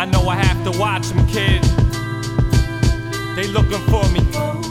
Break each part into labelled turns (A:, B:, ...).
A: I know I have to watch them, kid. They looking for me.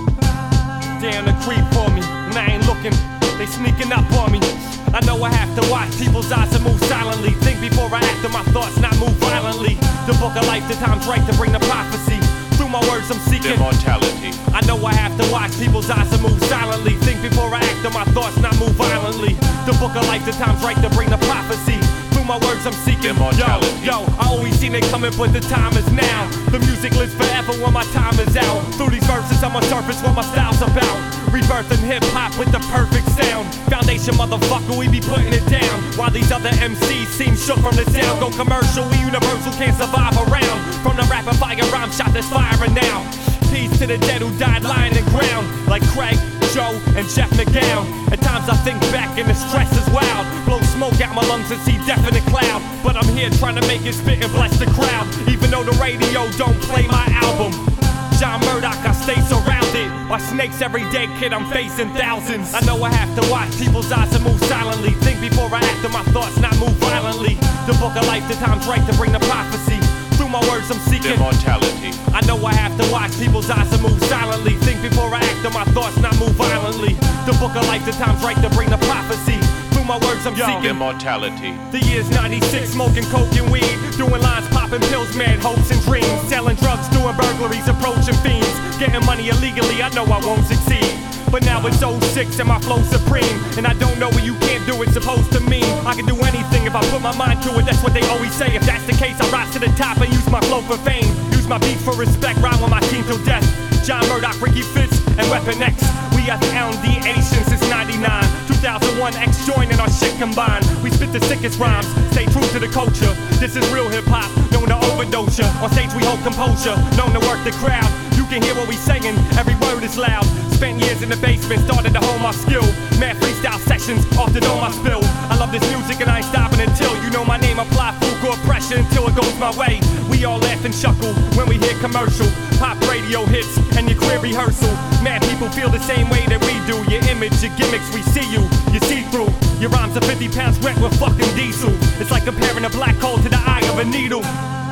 A: They on the creep for me. And I ain't looking, they sneaking up on me. I know I have to watch people's eyes and move silently. Think before I act on my thoughts, not move violently. The book of life, the time's right to bring the prophecy. Through my words I'm seeking
B: immortality.
A: I know I have to watch people's eyes and move silently. Think before I act on my thoughts, not move violently. The book of life, the time's right to bring the prophecy. Through my words I'm seeking
B: immortality.
A: Yo, I always seen it coming, but the time is now. The music lives forever when my time is out. Through these verses I'ma surface what my style's about. Rebirthing hip-hop with the perfect sound. Foundation, motherfucker, we be putting it down. While these other MCs seem shook from the sound. Go commercial, we universal, can't survive around. From the rapid fire rhyme shot that's firing now. Peace to the dead who died lying in ground. Like Craig, Joe, and Jeff McGowan. At times I think back and the stress is wild. Blow smoke out my lungs and see definite cloud. But I'm here trying to make it spit and bless the crowd. Even though the radio don't play my album. John Murdoch, I stay surrounded by snakes every day, kid, I'm facing thousands. I know I have to watch people's eyes and move silently. Think before I act on my thoughts, not move violently. The book of life, the time's right to bring the prophecy. Through my words I'm seeking
B: immortality.
A: I know I have to watch people's eyes and move silently. Think before I act on my thoughts, not move violently. The book of life, the time's right to bring the prophecy. Through my words I'm seeking
B: immortality.
A: The year's 96, smoking coke and weed. Doing lines, popping pills, mad hopes and dreams. Selling drugs, doing burglaries, approaching fiends. Getting money illegally, I know I won't succeed. But now it's 06 and my flow's supreme. And I don't know what you can't do, it's supposed to mean. I can do anything if I put my mind to it, that's what they always say. If that's the case, I rise to the top and use my flow for fame. Use my beat for respect, rhyme with my team till death. John Murdoch, Ricky Fitz, and Weapon X. We at the LD Asian since 99. 2001, X joining our shit combined. We spit the sickest rhymes, stay true to the culture. This is real hip-hop, known to overdose ya. On stage we hold composure, known to work the crowd. You can hear what we saying, every word is loud. Spent years in the basement, started to hone my skill. Mad freestyle sessions, off the dome I spill. I love this music and I ain't stopping until you know my name. Apply full court pressure until it goes my way. We all laugh and chuckle when we hear commercial. Pop radio hits and your queer rehearsal. Mad people feel the same way that we do. Your image, your gimmicks, we see you. You see through. Your rhymes are 50 pounds wet with fucking diesel. It's like comparing a black hole to the eye of a needle.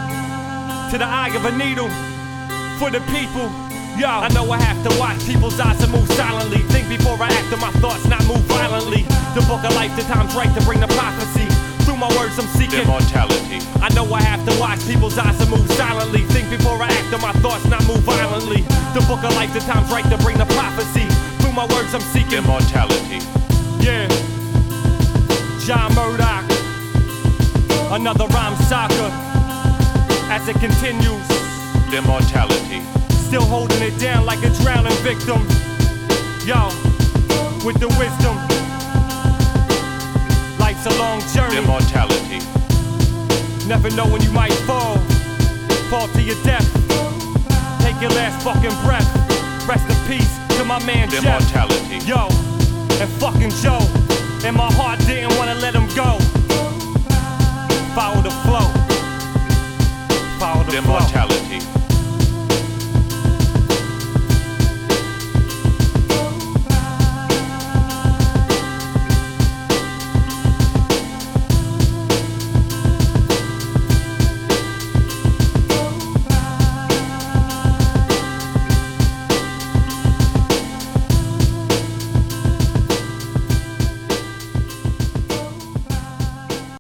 A: To the eye of a needle. For the people. Yo, I know I have to watch people's eyes and move silently. Think before I act on my thoughts, not move violently. The book of life, the time's right to bring the prophecy. Through my words I'm seeking
B: immortality.
A: I know I have to watch people's eyes and move silently. Think before I act on my thoughts, not move violently. The book of life, the time's right to bring the prophecy. Through my words I'm seeking
B: immortality.
A: Yeah, John Murdoch. Another rhyme saga. As it continues,
B: immortality.
A: still holding it down like a drowning victim. Yo, with the wisdom. Life's a long journey.
B: Immortality.
A: Never know when you might fall. Fall to your death. Take your last fucking breath. Rest in peace to my man Jeff.
B: Immortality.
A: Yo, and fucking Joe. And my heart didn't wanna let him go. Follow the flow. Follow the flow.
B: Immortality.